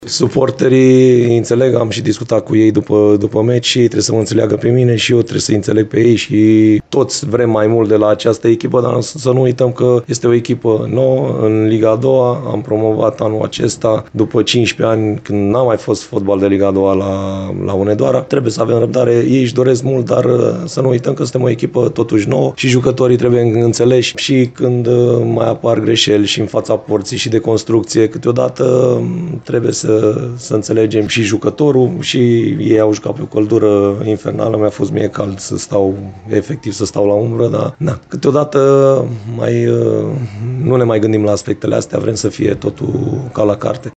Suporterii înțeleg, am și discutat cu ei după meci și trebuie să mă înțeleagă pe mine și eu trebuie să înțeleg pe ei și toți vrem mai mult de la această echipă, dar să nu uităm că este o echipă nouă în Liga a doua, am promovat anul acesta după 15 ani când n-a mai fost fotbal de Liga a doua la Hunedoara. Trebuie să avem răbdare, ei își doresc mult, dar să nu uităm că suntem o echipă totuși nouă și jucătorii trebuie înțeleși și când mai apar greșeli și în fața porții și de construcție, câteodată trebuie să înțelegem și jucătorul și ei au jucat pe o căldură infernală, mi-a fost mie cald să stau la umbră, dar câteodată nu ne mai gândim la aspectele astea, vrem să fie totul ca la carte.